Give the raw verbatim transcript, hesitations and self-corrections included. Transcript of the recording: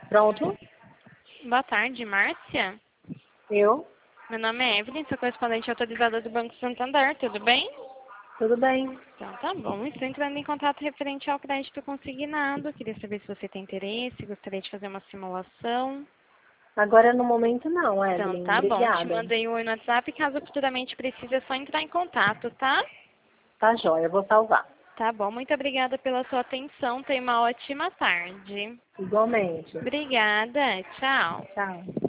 Pronto? Boa tarde, Márcia. Eu? Meu nome é Evelyn, sou correspondente autorizada do Banco Santander, tudo bem? Tudo bem. Então tá bom, estou entrando em contato referente ao crédito consignado. Queria saber se você tem interesse, gostaria de fazer uma simulação. Agora no momento não, Então Evelyn. tá bom, te Obrigada. mandei um oi no WhatsApp, caso futuramente precise é só entrar em contato, tá? Tá jóia, eu vou salvar. Tá bom, muito obrigada pela sua atenção, tenha uma ótima tarde. Igualmente. Obrigada, tchau. Tchau.